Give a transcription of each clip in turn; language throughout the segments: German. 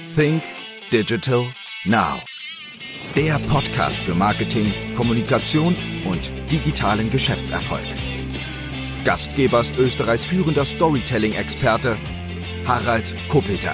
Think Digital Now. Der Podcast für Marketing, Kommunikation und digitalen Geschäftserfolg. Gastgeber ist Österreichs führender Storytelling-Experte Harald Kopeter.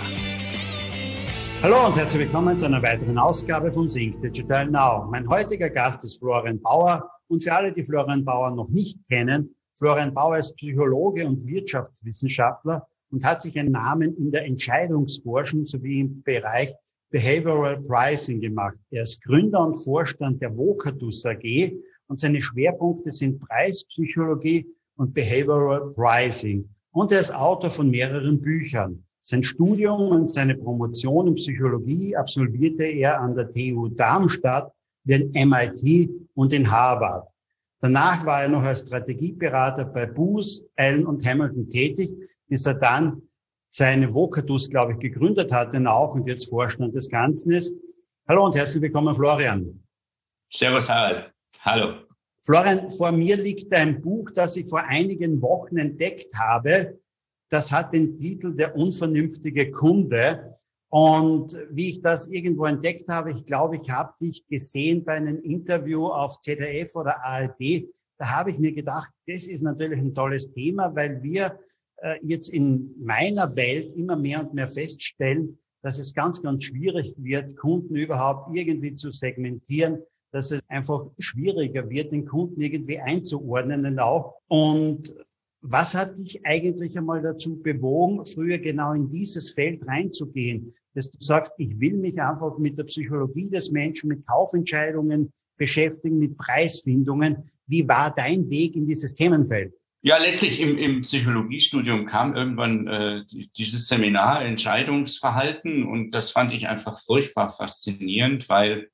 Hallo und herzlich willkommen zu einer weiteren Ausgabe von Think Digital Now. Mein heutiger Gast ist Florian Bauer. Und für alle, die Florian Bauer noch nicht kennen, Florian Bauer ist Psychologe und Wirtschaftswissenschaftler und hat sich einen Namen in der Entscheidungsforschung sowie im Bereich Behavioral Pricing gemacht. Er ist Gründer und Vorstand der Vocatus AG und seine Schwerpunkte sind Preispsychologie und Behavioral Pricing. Und er ist Autor von mehreren Büchern. Sein Studium und seine Promotion in Psychologie absolvierte er an der TU Darmstadt, den MIT und in Harvard. Danach war er noch als Strategieberater bei Booz, Allen und Hamilton tätig, bis er dann seine Vocatus, glaube ich, gegründet hatte auch und jetzt Vorstand des Ganzen ist. Hallo und herzlich willkommen, Florian. Servus, Harald. Hallo. Florian, vor mir liegt ein Buch, das ich vor einigen Wochen entdeckt habe. Das hat den Titel Der unvernünftige Kunde. Und wie ich das irgendwo entdeckt habe, ich glaube, ich habe dich gesehen bei einem Interview auf ZDF oder ARD. Da habe ich mir gedacht, das ist natürlich ein tolles Thema, weil wir jetzt in meiner Welt immer mehr und mehr feststellen, dass es ganz, ganz schwierig wird, Kunden überhaupt irgendwie zu segmentieren, dass es einfach schwieriger wird, den Kunden irgendwie einzuordnen auch. Und was hat dich eigentlich einmal dazu bewogen, früher genau in dieses Feld reinzugehen, dass du sagst, ich will mich einfach mit der Psychologie des Menschen, mit Kaufentscheidungen beschäftigen, mit Preisfindungen. Wie war dein Weg in dieses Themenfeld? Ja, letztlich im Psychologiestudium kam irgendwann dieses Seminar Entscheidungsverhalten und das fand ich einfach furchtbar faszinierend, weil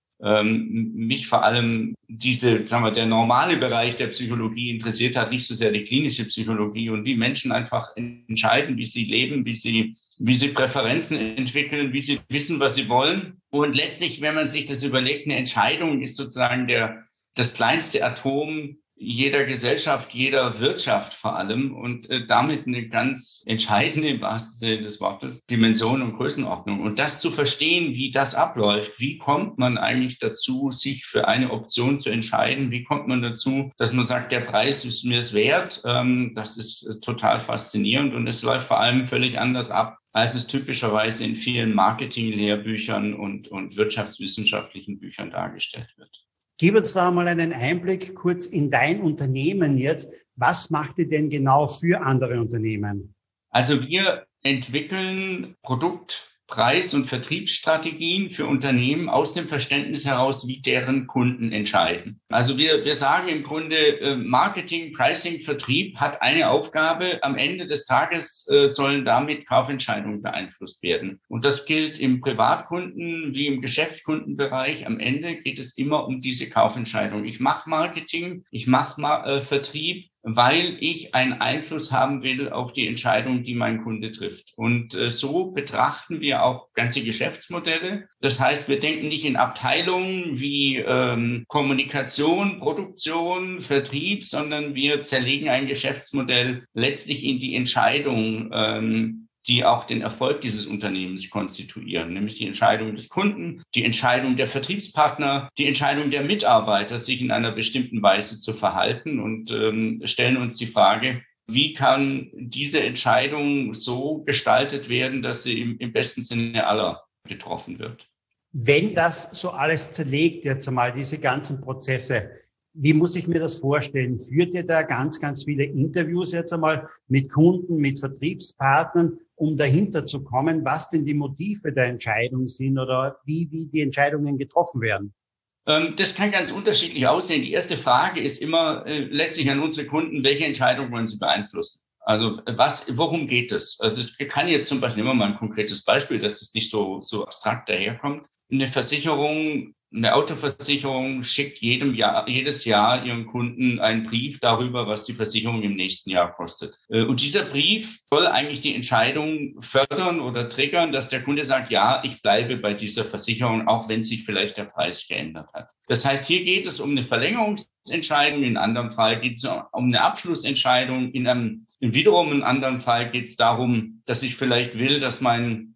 mich vor allem der normale Bereich der Psychologie interessiert hat, nicht so sehr die klinische Psychologie und wie Menschen einfach entscheiden, wie sie leben, wie sie Präferenzen entwickeln, wie sie wissen, was sie wollen. Und letztlich, wenn man sich das überlegt, eine Entscheidung ist sozusagen das kleinste Atom jeder Gesellschaft, jeder Wirtschaft vor allem und damit eine ganz entscheidende, im wahrsten Sinne des Wortes, Dimension und Größenordnung. Und das zu verstehen, wie das abläuft, wie kommt man eigentlich dazu, sich für eine Option zu entscheiden, wie kommt man dazu, dass man sagt, der Preis ist mir es wert, das ist total faszinierend und es läuft vor allem völlig anders ab, als es typischerweise in vielen Marketing-Lehrbüchern und wirtschaftswissenschaftlichen Büchern dargestellt wird. Gib uns da mal einen Einblick kurz in dein Unternehmen jetzt. Was macht ihr denn genau für andere Unternehmen? Also wir entwickeln Preis- und Vertriebsstrategien für Unternehmen aus dem Verständnis heraus, wie deren Kunden entscheiden. Also wir sagen im Grunde, Marketing, Pricing, Vertrieb hat eine Aufgabe. Am Ende des Tages sollen damit Kaufentscheidungen beeinflusst werden. Und das gilt im Privatkunden wie im Geschäftskundenbereich. Am Ende geht es immer um diese Kaufentscheidung. Ich mache Marketing, ich mache Vertrieb, weil ich einen Einfluss haben will auf die Entscheidung, die mein Kunde trifft. Und so betrachten wir auch ganze Geschäftsmodelle. Das heißt, wir denken nicht in Abteilungen wie Kommunikation, Produktion, Vertrieb, sondern wir zerlegen ein Geschäftsmodell letztlich in die Entscheidung, die auch den Erfolg dieses Unternehmens konstituieren, nämlich die Entscheidung des Kunden, die Entscheidung der Vertriebspartner, die Entscheidung der Mitarbeiter, sich in einer bestimmten Weise zu verhalten und stellen uns die Frage, wie kann diese Entscheidung so gestaltet werden, dass sie im besten Sinne aller getroffen wird. Wenn das so alles zerlegt, jetzt einmal diese ganzen Prozesse, wie muss ich mir das vorstellen? Führt ihr da ganz, ganz viele Interviews jetzt einmal mit Kunden, mit Vertriebspartnern, um dahinter zu kommen, was denn die Motive der Entscheidung sind oder wie die Entscheidungen getroffen werden? Das kann ganz unterschiedlich aussehen. Die erste Frage ist immer letztlich an unsere Kunden, welche Entscheidung wollen sie beeinflussen? Also worum geht es? Also ich kann jetzt zum Beispiel immer mal ein konkretes Beispiel, dass das nicht so abstrakt daherkommt. Eine Autoversicherung schickt jedes Jahr ihren Kunden einen Brief darüber, was die Versicherung im nächsten Jahr kostet. Und dieser Brief soll eigentlich die Entscheidung fördern oder triggern, dass der Kunde sagt, ja, ich bleibe bei dieser Versicherung, auch wenn sich vielleicht der Preis geändert hat. Das heißt, hier geht es um eine Verlängerungsentscheidung, in einem anderen Fall geht es um eine Abschlussentscheidung, in wiederum einem anderen Fall geht es darum, dass ich vielleicht will, dass mein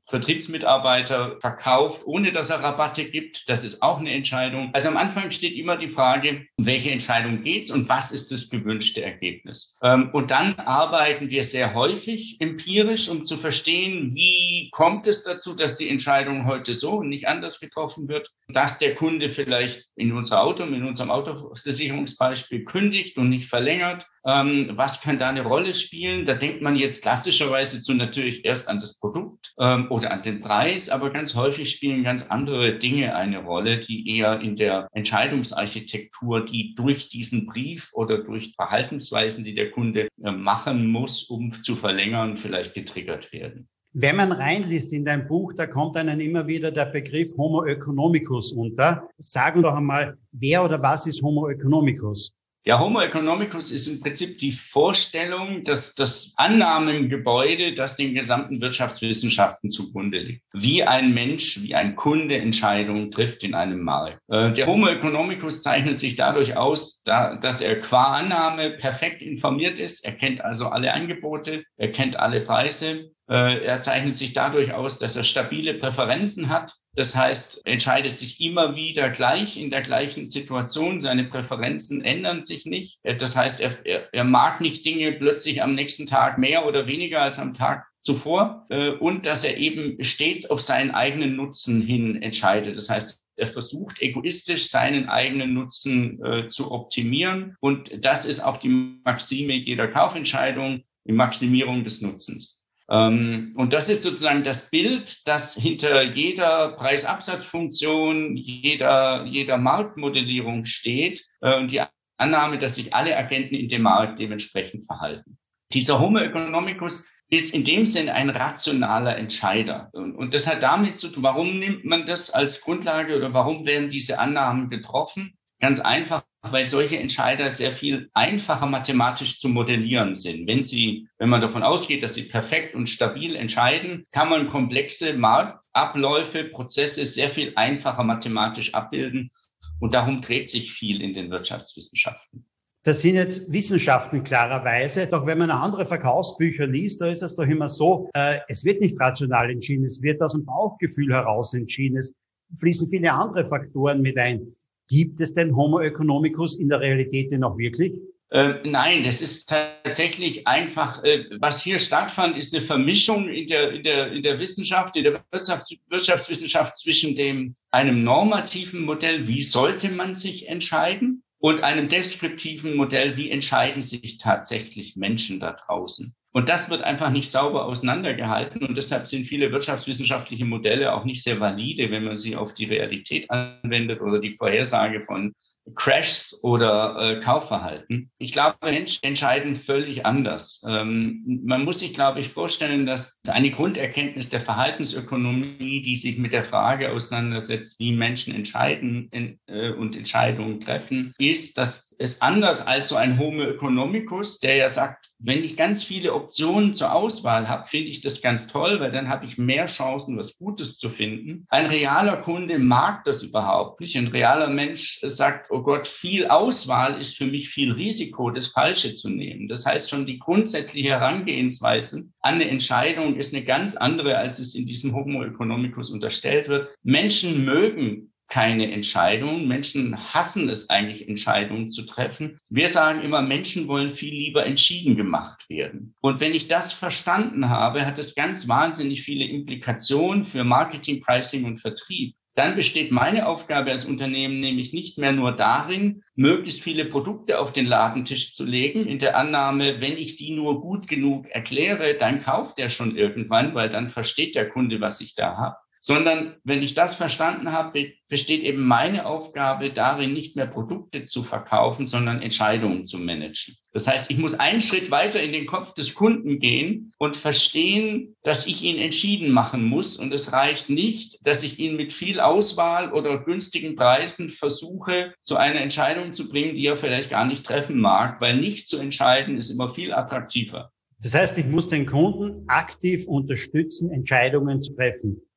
Vertriebsmitarbeiter verkauft, ohne dass er Rabatte gibt. Das ist auch eine Entscheidung. Also am Anfang steht immer die Frage, um welche Entscheidung geht's und was ist das gewünschte Ergebnis? Und dann arbeiten wir sehr häufig empirisch, um zu verstehen, wie kommt es dazu, dass die Entscheidung heute so und nicht anders getroffen wird, dass der Kunde vielleicht in unserem Autoversicherungsbeispiel kündigt und nicht verlängert. Was kann da eine Rolle spielen? Da denkt man jetzt klassischerweise natürlich erst an das Produkt oder an den Preis, aber ganz häufig spielen ganz andere Dinge eine Rolle, die eher in der Entscheidungsarchitektur, die durch diesen Brief oder durch Verhaltensweisen, die der Kunde machen muss, um zu verlängern, vielleicht getriggert werden. Wenn man reinliest in dein Buch, da kommt einem immer wieder der Begriff Homo economicus unter. Sagen doch einmal, wer oder was ist Homo economicus? Ja, Homo economicus ist im Prinzip die Vorstellung, dass das Annahmengebäude, das den gesamten Wirtschaftswissenschaften zugrunde liegt. Wie ein Mensch, wie ein Kunde Entscheidungen trifft in einem Markt. Der Homo economicus zeichnet sich dadurch aus, dass er qua Annahme perfekt informiert ist. Er kennt also alle Angebote, er kennt alle Preise. Er zeichnet sich dadurch aus, dass er stabile Präferenzen hat. Das heißt, er entscheidet sich immer wieder gleich in der gleichen Situation. Seine Präferenzen ändern sich nicht. Das heißt, er mag nicht Dinge plötzlich am nächsten Tag mehr oder weniger als am Tag zuvor. Und dass er eben stets auf seinen eigenen Nutzen hin entscheidet. Das heißt, er versucht egoistisch seinen eigenen Nutzen zu optimieren. Und das ist auch die Maxime jeder Kaufentscheidung, die Maximierung des Nutzens. Und das ist sozusagen das Bild, das hinter jeder Preisabsatzfunktion, jeder Marktmodellierung steht und die Annahme, dass sich alle Agenten in dem Markt dementsprechend verhalten. Dieser Homo economicus ist in dem Sinn ein rationaler Entscheider. Und das hat damit zu tun, warum nimmt man das als Grundlage oder warum werden diese Annahmen getroffen? Ganz einfach, weil solche Entscheider sehr viel einfacher mathematisch zu modellieren sind. Wenn man davon ausgeht, dass sie perfekt und stabil entscheiden, kann man komplexe Marktabläufe, Prozesse sehr viel einfacher mathematisch abbilden. Und darum dreht sich viel in den Wirtschaftswissenschaften. Das sind jetzt Wissenschaften klarerweise, doch wenn man andere Verkaufsbücher liest, da ist es doch immer so, es wird nicht rational entschieden, es wird aus dem Bauchgefühl heraus entschieden, es fließen viele andere Faktoren mit ein. Gibt es denn Homo economicus in der Realität denn auch wirklich? Nein, das ist tatsächlich einfach, was hier stattfand, ist eine Vermischung in der Wissenschaft, in der Wirtschaftswissenschaft zwischen einem normativen Modell, wie sollte man sich entscheiden, und einem deskriptiven Modell, wie entscheiden sich tatsächlich Menschen da draußen. Und das wird einfach nicht sauber auseinandergehalten und deshalb sind viele wirtschaftswissenschaftliche Modelle auch nicht sehr valide, wenn man sie auf die Realität anwendet oder die Vorhersage von Crashs oder Kaufverhalten. Ich glaube, Menschen entscheiden völlig anders. Man muss sich, glaube ich, vorstellen, dass eine Grunderkenntnis der Verhaltensökonomie, die sich mit der Frage auseinandersetzt, wie Menschen entscheiden und Entscheidungen treffen, ist, dass es anders als so ein Homo economicus, der ja sagt, wenn ich ganz viele Optionen zur Auswahl habe, finde ich das ganz toll, weil dann habe ich mehr Chancen, was Gutes zu finden. Ein realer Kunde mag das überhaupt nicht. Ein realer Mensch sagt, oh Gott, viel Auswahl ist für mich viel Risiko, das Falsche zu nehmen. Das heißt, schon die grundsätzliche Herangehensweise an eine Entscheidung ist eine ganz andere, als es in diesem Homo economicus unterstellt wird. Menschen mögen keine Entscheidungen. Menschen hassen es eigentlich, Entscheidungen zu treffen. Wir sagen immer, Menschen wollen viel lieber entschieden gemacht werden. Und wenn ich das verstanden habe, hat es ganz wahnsinnig viele Implikationen für Marketing, Pricing und Vertrieb. Dann besteht meine Aufgabe als Unternehmen nämlich nicht mehr nur darin, möglichst viele Produkte auf den Ladentisch zu legen, in der Annahme, wenn ich die nur gut genug erkläre, dann kauft er schon irgendwann, weil dann versteht der Kunde, was ich da habe. Sondern wenn ich das verstanden habe, besteht eben meine Aufgabe darin, nicht mehr Produkte zu verkaufen, sondern Entscheidungen zu managen. Das heißt, ich muss einen Schritt weiter in den Kopf des Kunden gehen und verstehen, dass ich ihn entschieden machen muss. Und es reicht nicht, dass ich ihn mit viel Auswahl oder günstigen Preisen versuche, zu einer Entscheidung zu bringen, die er vielleicht gar nicht treffen mag, weil nicht zu entscheiden ist immer viel attraktiver. Das heißt, ich muss den Kunden aktiv unterstützen, Entscheidungen zu treffen.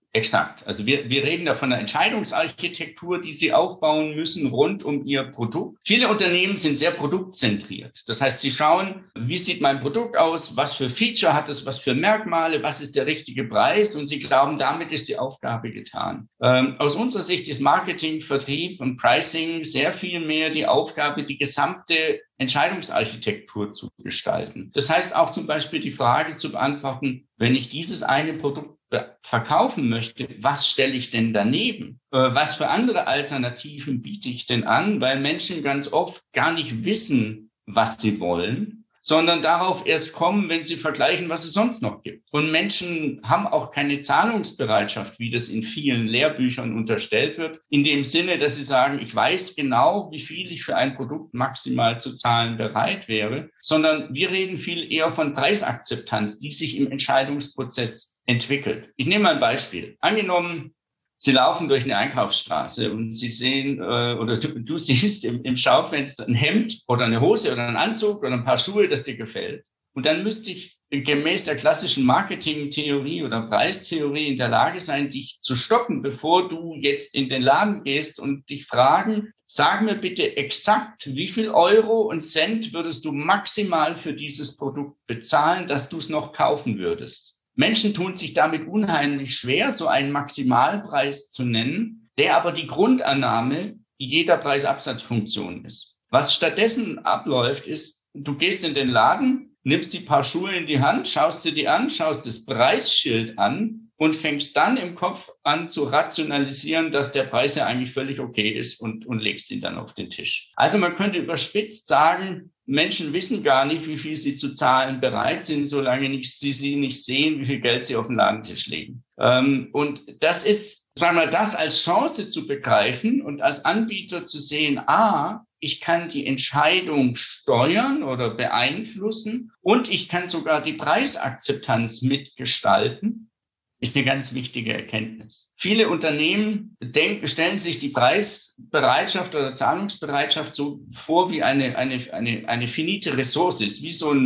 Exakt. Also wir reden da von einer Entscheidungsarchitektur, die Sie aufbauen müssen rund um Ihr Produkt. Viele Unternehmen sind sehr produktzentriert. Das heißt, sie schauen, wie sieht mein Produkt aus, was für Feature hat es, was für Merkmale, was ist der richtige Preis, und sie glauben, damit ist die Aufgabe getan. Aus unserer Sicht ist Marketing, Vertrieb und Pricing sehr viel mehr die Aufgabe, die gesamte Entscheidungsarchitektur zu gestalten. Das heißt auch zum Beispiel die Frage zu beantworten, wenn ich dieses eine Produkt verkaufen möchte, was stelle ich denn daneben? Was für andere Alternativen biete ich denn an? Weil Menschen ganz oft gar nicht wissen, was sie wollen, sondern darauf erst kommen, wenn sie vergleichen, was es sonst noch gibt. Und Menschen haben auch keine Zahlungsbereitschaft, wie das in vielen Lehrbüchern unterstellt wird, in dem Sinne, dass sie sagen, ich weiß genau, wie viel ich für ein Produkt maximal zu zahlen bereit wäre, sondern wir reden viel eher von Preisakzeptanz, die sich im Entscheidungsprozess entwickelt. Ich nehme mal ein Beispiel. Angenommen, Sie laufen durch eine Einkaufsstraße und Sie sehen, oder du siehst im Schaufenster ein Hemd oder eine Hose oder einen Anzug oder ein paar Schuhe, das dir gefällt. Und dann müsste ich gemäß der klassischen Marketingtheorie oder Preistheorie in der Lage sein, dich zu stoppen, bevor du jetzt in den Laden gehst und dich fragen, sag mir bitte exakt, wie viel Euro und Cent würdest du maximal für dieses Produkt bezahlen, dass du es noch kaufen würdest? Menschen tun sich damit unheimlich schwer, so einen Maximalpreis zu nennen, der aber die Grundannahme jeder Preisabsatzfunktion ist. Was stattdessen abläuft, ist, du gehst in den Laden, nimmst die paar Schuhe in die Hand, schaust sie dir an, schaust das Preisschild an und fängst dann im Kopf an zu rationalisieren, dass der Preis ja eigentlich völlig okay ist und legst ihn dann auf den Tisch. Also man könnte überspitzt sagen, Menschen wissen gar nicht, wie viel sie zu zahlen bereit sind, solange sie nicht sehen, wie viel Geld sie auf den Ladentisch legen. Und das ist, sagen wir mal, das als Chance zu begreifen und als Anbieter zu sehen, ich kann die Entscheidung steuern oder beeinflussen und ich kann sogar die Preisakzeptanz mitgestalten, ist eine ganz wichtige Erkenntnis. Viele Unternehmen stellen sich die Preisbereitschaft oder Zahlungsbereitschaft so vor wie eine finite Ressource ist, wie so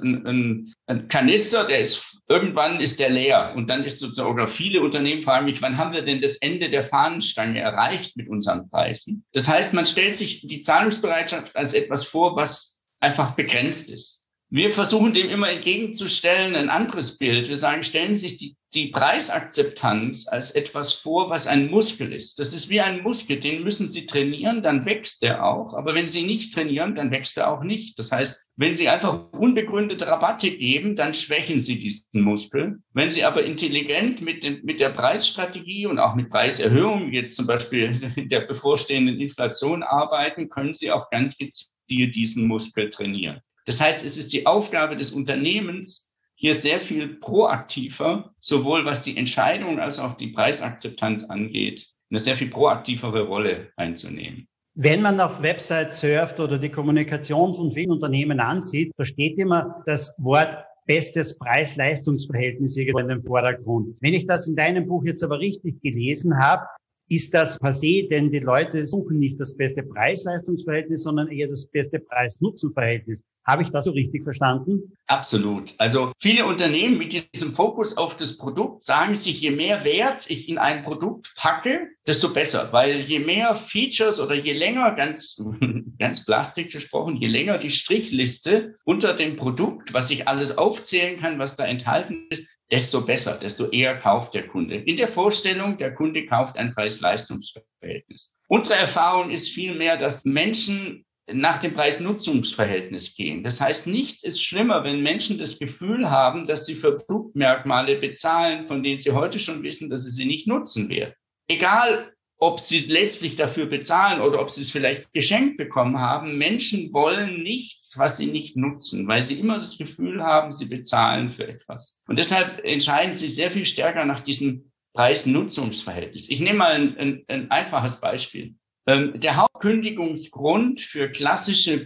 ein Kanister, irgendwann ist der leer. Und dann ist sozusagen, oder viele Unternehmen fragen mich, wann haben wir denn das Ende der Fahnenstange erreicht mit unseren Preisen? Das heißt, man stellt sich die Zahlungsbereitschaft als etwas vor, was einfach begrenzt ist. Wir versuchen dem immer entgegenzustellen ein anderes Bild. Wir sagen, stellen Sie sich die Preisakzeptanz als etwas vor, was ein Muskel ist. Das ist wie ein Muskel, den müssen Sie trainieren, dann wächst er auch. Aber wenn Sie nicht trainieren, dann wächst er auch nicht. Das heißt, wenn Sie einfach unbegründete Rabatte geben, dann schwächen Sie diesen Muskel. Wenn Sie aber intelligent mit der Preisstrategie und auch mit Preiserhöhungen, jetzt zum Beispiel in der bevorstehenden Inflation arbeiten, können Sie auch ganz gezielt diesen Muskel trainieren. Das heißt, es ist die Aufgabe des Unternehmens, hier sehr viel proaktiver, sowohl was die Entscheidung als auch die Preisakzeptanz angeht, eine sehr viel proaktivere Rolle einzunehmen. Wenn man auf Websites surft oder die Kommunikation von vielen Unternehmen ansieht, da steht immer das Wort bestes Preis-Leistungs-Verhältnis irgendwo in den Vordergrund. Wenn ich das in deinem Buch jetzt aber richtig gelesen habe, ist das passé, denn die Leute suchen nicht das beste Preis-Leistungs-Verhältnis, sondern eher das beste Preis-Nutzen-Verhältnis. Habe ich das so richtig verstanden? Absolut. Also viele Unternehmen mit diesem Fokus auf das Produkt sagen sich, je mehr Wert ich in ein Produkt packe, desto besser. Weil je mehr Features oder je länger, ganz plastisch gesprochen, je länger die Strichliste unter dem Produkt, was ich alles aufzählen kann, was da enthalten ist, desto besser, desto eher kauft der Kunde. In der Vorstellung, der Kunde kauft ein Preis-Leistungs-Verhältnis. Unsere Erfahrung ist vielmehr, dass Menschen nach dem Preis-Nutzungs-Verhältnis gehen. Das heißt, nichts ist schlimmer, wenn Menschen das Gefühl haben, dass sie für Produktmerkmale bezahlen, von denen sie heute schon wissen, dass sie nicht nutzen werden. Egal, ob sie letztlich dafür bezahlen oder ob sie es vielleicht geschenkt bekommen haben. Menschen wollen nichts, was sie nicht nutzen, weil sie immer das Gefühl haben, sie bezahlen für etwas. Und deshalb entscheiden sie sehr viel stärker nach diesem Preis-Nutzungs-Verhältnis. Ich nehme mal ein einfaches Beispiel. Der Hauptkündigungsgrund für klassische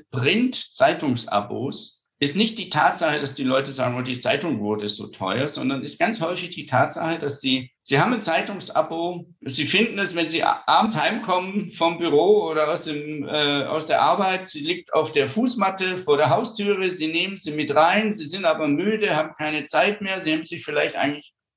Print-Zeitungsabos ist nicht die Tatsache, dass die Leute sagen, oh, die Zeitung wurde so teuer, sondern ist ganz häufig die Tatsache, dass sie haben ein Zeitungsabo, sie finden es, wenn sie abends heimkommen vom Büro oder aus der Arbeit, sie liegt auf der Fußmatte vor der Haustüre, sie nehmen sie mit rein, sie sind aber müde, haben keine Zeit mehr, sie haben sich vielleicht eigentlich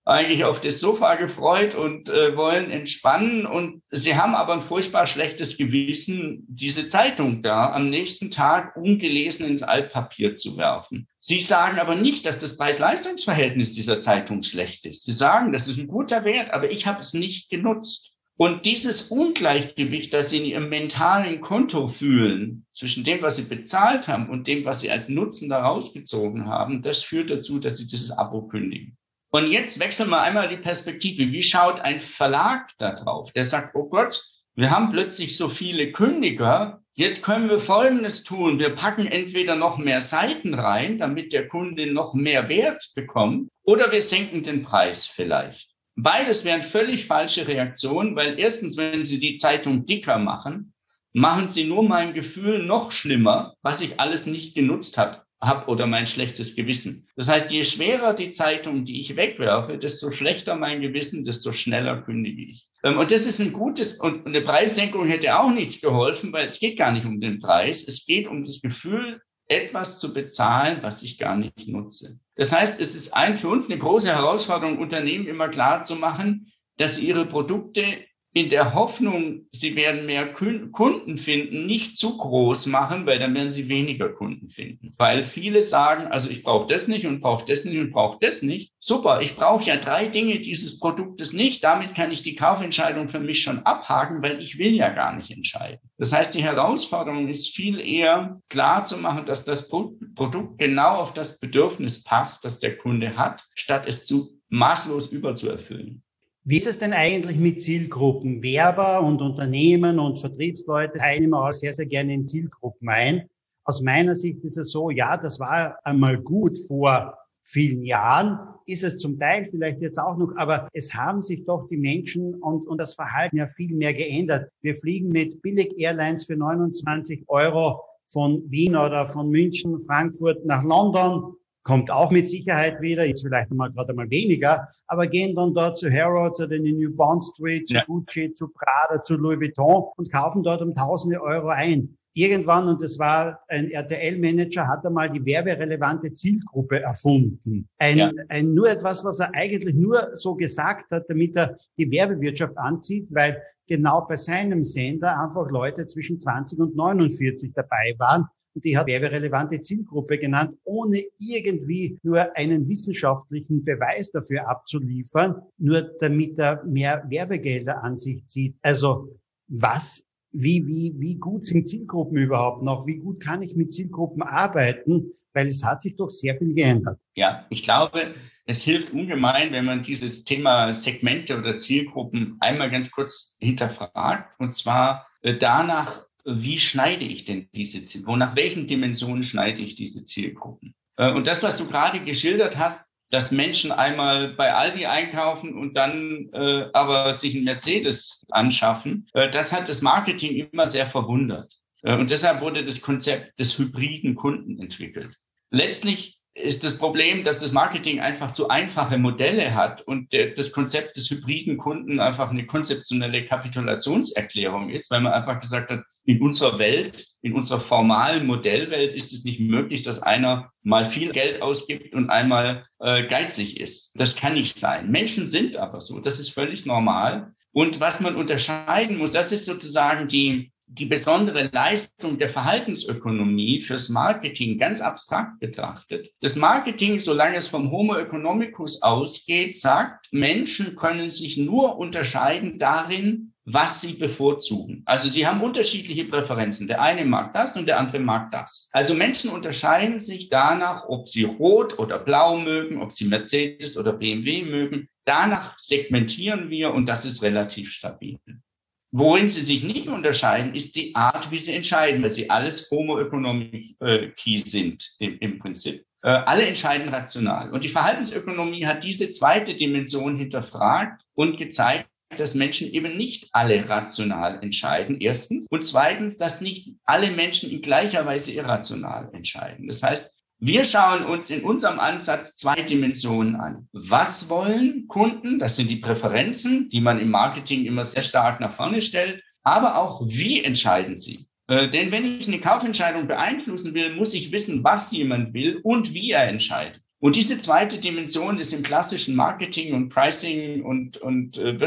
eigentlich auf das Sofa gefreut und wollen entspannen. Und sie haben aber ein furchtbar schlechtes Gewissen, diese Zeitung da am nächsten Tag ungelesen ins Altpapier zu werfen. Sie sagen aber nicht, dass das Preis-Leistungs-Verhältnis dieser Zeitung schlecht ist. Sie sagen, das ist ein guter Wert, aber ich habe es nicht genutzt. Und dieses Ungleichgewicht, das sie in ihrem mentalen Konto fühlen, zwischen dem, was sie bezahlt haben und dem, was sie als Nutzen da rausgezogen haben, das führt dazu, dass sie dieses Abo kündigen. Und jetzt wechseln wir einmal die Perspektive. Wie schaut ein Verlag da drauf? Der sagt, oh Gott, wir haben plötzlich so viele Kündiger. Jetzt können wir Folgendes tun. Wir packen entweder noch mehr Seiten rein, damit der Kunde noch mehr Wert bekommt, oder wir senken den Preis vielleicht. Beides wären völlig falsche Reaktionen, weil erstens, wenn Sie die Zeitung dicker machen, machen Sie nur mein Gefühl noch schlimmer, was ich alles nicht genutzt habe oder mein schlechtes Gewissen. Das heißt, je schwerer die Zeitung, die ich wegwerfe, desto schlechter mein Gewissen, desto schneller kündige ich. Und das ist ein gutes, und eine Preissenkung hätte auch nichts geholfen, weil es geht gar nicht um den Preis. Es geht um das Gefühl, etwas zu bezahlen, was ich gar nicht nutze. Das heißt, es ist für uns eine große Herausforderung, Unternehmen immer klar zu machen, dass sie ihre Produkte in der Hoffnung, sie werden mehr Kunden finden, nicht zu groß machen, weil dann werden sie weniger Kunden finden. Weil viele sagen, also ich brauche das nicht und brauche das nicht und brauche das nicht. Super, ich brauche ja 3 Dinge dieses Produktes nicht. Damit kann ich die Kaufentscheidung für mich schon abhaken, weil ich will ja gar nicht entscheiden. Das heißt, die Herausforderung ist viel eher klar zu machen, dass das Produkt genau auf das Bedürfnis passt, das der Kunde hat, statt es maßlos überzuerfüllen. Wie ist es denn eigentlich mit Zielgruppen? Werber und Unternehmen und Vertriebsleute teilen immer auch sehr, sehr gerne in Zielgruppen ein. Aus meiner Sicht ist es so, ja, das war einmal gut vor vielen Jahren, ist es zum Teil vielleicht jetzt auch noch, aber es haben sich doch die Menschen und das Verhalten ja viel mehr geändert. Wir fliegen mit Billig-Airlines für 29 € von Wien oder von München, Frankfurt nach London. Kommt auch mit Sicherheit wieder, jetzt vielleicht gerade einmal weniger, aber gehen dann dort zu Harrods oder in die New Bond Street, zu Gucci, zu Prada, zu Louis Vuitton und kaufen dort um Tausende Euro ein. Irgendwann, und das war ein RTL-Manager, hat einmal die werberelevante Zielgruppe erfunden. Nur etwas, was er eigentlich nur so gesagt hat, damit er die Werbewirtschaft anzieht, weil genau bei seinem Sender einfach Leute zwischen 20 und 49 dabei waren. Und die hat werberelevante Zielgruppe genannt, ohne irgendwie nur einen wissenschaftlichen Beweis dafür abzuliefern, nur damit er mehr Werbegelder an sich zieht. Also wie gut sind Zielgruppen überhaupt noch? Wie gut kann ich mit Zielgruppen arbeiten? Weil es hat sich doch sehr viel geändert. Ja, ich glaube, es hilft ungemein, wenn man dieses Thema Segmente oder Zielgruppen einmal ganz kurz hinterfragt. Und zwar danach, wie schneide ich denn diese Zielgruppen? Nach welchen Dimensionen schneide ich diese Zielgruppen? Und das, was du gerade geschildert hast, dass Menschen einmal bei Aldi einkaufen und dann aber sich einen Mercedes anschaffen, das hat das Marketing immer sehr verwundert. Und deshalb wurde das Konzept des hybriden Kunden entwickelt. Letztlich ist das Problem, dass das Marketing einfach zu einfache Modelle hat und das Konzept des hybriden Kunden einfach eine konzeptionelle Kapitulationserklärung ist, weil man einfach gesagt hat, in unserer Welt, in unserer formalen Modellwelt ist es nicht möglich, dass einer mal viel Geld ausgibt und einmal geizig ist. Das kann nicht sein. Menschen sind aber so. Das ist völlig normal. Und was man unterscheiden muss, das ist sozusagen die besondere Leistung der Verhaltensökonomie fürs Marketing ganz abstrakt betrachtet. Das Marketing, solange es vom Homo economicus ausgeht, sagt, Menschen können sich nur unterscheiden darin, was sie bevorzugen. Also sie haben unterschiedliche Präferenzen. Der eine mag das und der andere mag das. Also Menschen unterscheiden sich danach, ob sie Rot oder Blau mögen, ob sie Mercedes oder BMW mögen. Danach segmentieren wir und das ist relativ stabil. Worin sie sich nicht unterscheiden, ist die Art, wie sie entscheiden, weil sie alles Homo economici sind im Prinzip. Alle entscheiden rational. Und die Verhaltensökonomie hat diese zweite Dimension hinterfragt und gezeigt, dass Menschen eben nicht alle rational entscheiden, erstens. Und zweitens, dass nicht alle Menschen in gleicher Weise irrational entscheiden. Das heißt, wir schauen uns in unserem Ansatz 2 Dimensionen an. Was wollen Kunden? Das sind die Präferenzen, die man im Marketing immer sehr stark nach vorne stellt. Aber auch, wie entscheiden sie? Denn wenn ich eine Kaufentscheidung beeinflussen will, muss ich wissen, was jemand will und wie er entscheidet. Und diese zweite Dimension ist im klassischen Marketing und Pricing und in der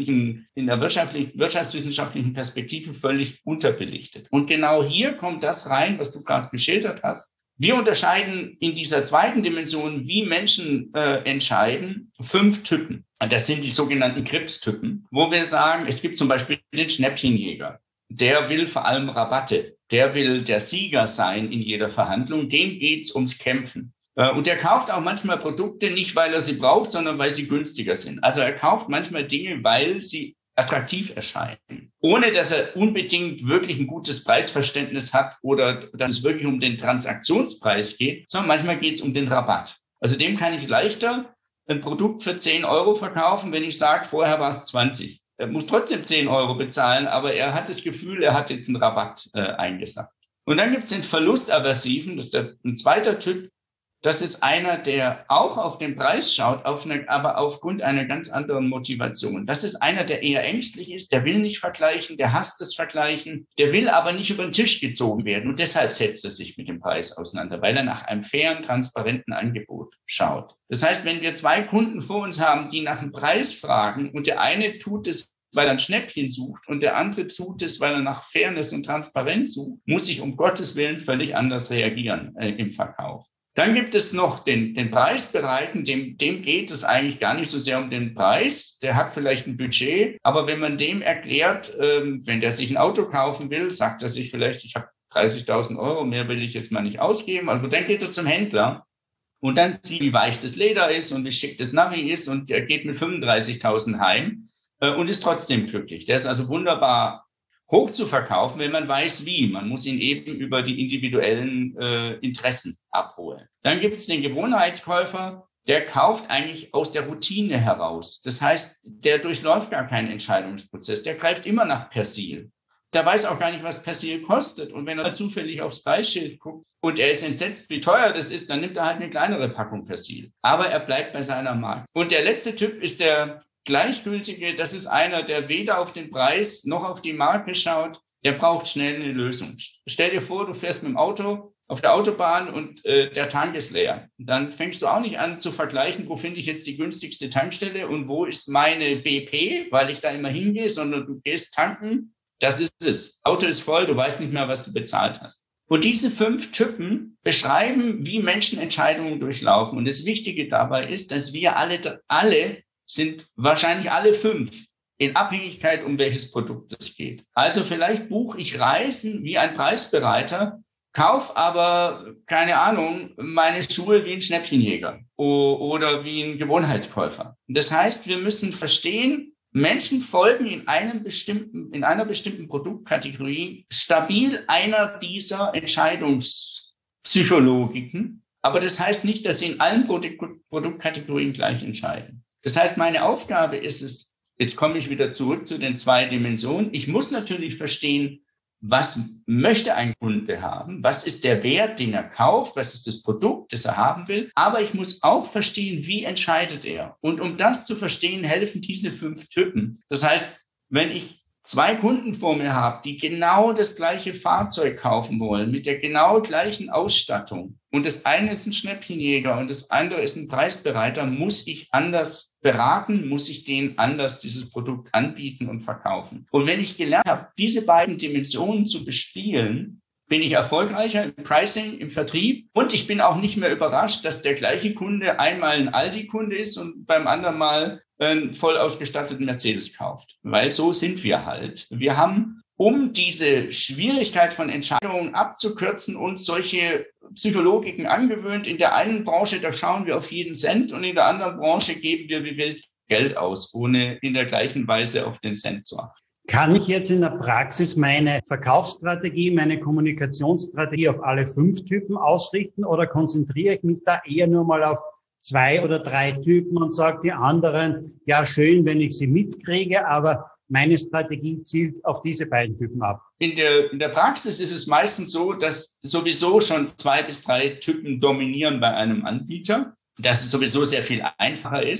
wirtschaftswissenschaftlichen Perspektive völlig unterbelichtet. Und genau hier kommt das rein, was du gerade geschildert hast. Wir unterscheiden in dieser zweiten Dimension, wie Menschen entscheiden, 5 Typen. Das sind die sogenannten Krebstypen, wo wir sagen, es gibt zum Beispiel den Schnäppchenjäger. Der will vor allem Rabatte. Der will der Sieger sein in jeder Verhandlung. Dem geht's ums Kämpfen. Und er kauft auch manchmal Produkte nicht, weil er sie braucht, sondern weil sie günstiger sind. Also er kauft manchmal Dinge, weil sie attraktiv erscheinen, ohne dass er unbedingt wirklich ein gutes Preisverständnis hat oder dass es wirklich um den Transaktionspreis geht, sondern manchmal geht es um den Rabatt. Also dem kann ich leichter ein Produkt für 10 Euro verkaufen, wenn ich sage, vorher war es 20. Er muss trotzdem 10 Euro bezahlen, aber er hat das Gefühl, er hat jetzt einen Rabatt eingesackt. Und dann gibt es den Verlustaversiven, das ist ein zweiter Typ. Das ist einer, der auch auf den Preis schaut, aber aufgrund einer ganz anderen Motivation. Das ist einer, der eher ängstlich ist, der will nicht vergleichen, der hasst das Vergleichen, der will aber nicht über den Tisch gezogen werden. Und deshalb setzt er sich mit dem Preis auseinander, weil er nach einem fairen, transparenten Angebot schaut. Das heißt, wenn wir 2 Kunden vor uns haben, die nach dem Preis fragen und der eine tut es, weil er ein Schnäppchen sucht und der andere tut es, weil er nach Fairness und Transparenz sucht, muss ich um Gottes Willen völlig anders reagieren im Verkauf. Dann gibt es noch den Preisbereiten, dem geht es eigentlich gar nicht so sehr um den Preis. Der hat vielleicht ein Budget, aber wenn man dem erklärt, wenn der sich ein Auto kaufen will, sagt er sich vielleicht, ich habe 30.000 Euro, mehr will ich jetzt mal nicht ausgeben. Also dann geht er zum Händler und dann sieht, wie weich das Leder ist und wie schick das Navi ist und der geht mit 35.000 heim und ist trotzdem glücklich. Der ist also wunderbar hoch zu verkaufen, wenn man weiß, wie. Man muss ihn eben über die individuellen Interessen abholen. Dann gibt es den Gewohnheitskäufer, der kauft eigentlich aus der Routine heraus. Das heißt, der durchläuft gar keinen Entscheidungsprozess. Der greift immer nach Persil. Der weiß auch gar nicht, was Persil kostet. Und wenn er zufällig aufs Preisschild guckt und er ist entsetzt, wie teuer das ist, dann nimmt er halt eine kleinere Packung Persil. Aber er bleibt bei seiner Marke. Und der letzte Typ ist der Gleichgültige, das ist einer, der weder auf den Preis noch auf die Marke schaut, der braucht schnell eine Lösung. Stell dir vor, du fährst mit dem Auto auf der Autobahn und der Tank ist leer. Dann fängst du auch nicht an zu vergleichen, wo finde ich jetzt die günstigste Tankstelle und wo ist meine BP, weil ich da immer hingehe, sondern du gehst tanken, das ist es. Auto ist voll, du weißt nicht mehr, was du bezahlt hast. Und diese 5 Typen beschreiben, wie Menschen Entscheidungen durchlaufen. Und das Wichtige dabei ist, dass wir alle sind wahrscheinlich alle 5 in Abhängigkeit, um welches Produkt es geht. Also vielleicht buche ich Reisen wie ein Preisbereiter, kauf aber, keine Ahnung, meine Schuhe wie ein Schnäppchenjäger oder wie ein Gewohnheitskäufer. Das heißt, wir müssen verstehen, Menschen folgen in einer bestimmten Produktkategorie stabil einer dieser Entscheidungspsychologiken. Aber das heißt nicht, dass sie in allen Produktkategorien gleich entscheiden. Das heißt, meine Aufgabe ist es, jetzt komme ich wieder zurück zu den 2 Dimensionen. Ich muss natürlich verstehen, was möchte ein Kunde haben? Was ist der Wert, den er kauft? Was ist das Produkt, das er haben will? Aber ich muss auch verstehen, wie entscheidet er? Und um das zu verstehen, helfen diese 5 Typen. Das heißt, wenn ich 2 Kunden vor mir habe, die genau das gleiche Fahrzeug kaufen wollen, mit der genau gleichen Ausstattung, und das eine ist ein Schnäppchenjäger und das andere ist ein Preisbereiter, muss ich anders beraten, muss ich denen anders dieses Produkt anbieten und verkaufen. Und wenn ich gelernt habe, diese beiden Dimensionen zu bespielen, bin ich erfolgreicher im Pricing, im Vertrieb und ich bin auch nicht mehr überrascht, dass der gleiche Kunde einmal ein Aldi-Kunde ist und beim anderen Mal einen voll ausgestatteten Mercedes kauft. Weil so sind wir halt. Wir haben, um diese Schwierigkeit von Entscheidungen abzukürzen, uns solche Psychologiken angewöhnt. In der einen Branche, da schauen wir auf jeden Cent und in der anderen Branche geben wir wie wild Geld aus, ohne in der gleichen Weise auf den Cent zu achten. Kann ich jetzt in der Praxis meine Verkaufsstrategie, meine Kommunikationsstrategie auf alle 5 Typen ausrichten oder konzentriere ich mich da eher nur mal auf 2 oder 3 Typen und sage die anderen, ja schön, wenn ich sie mitkriege, aber meine Strategie zielt auf diese beiden Typen ab? In der Praxis ist es meistens so, dass sowieso schon 2 bis 3 Typen dominieren bei einem Anbieter, dass es sowieso sehr viel einfacher ist.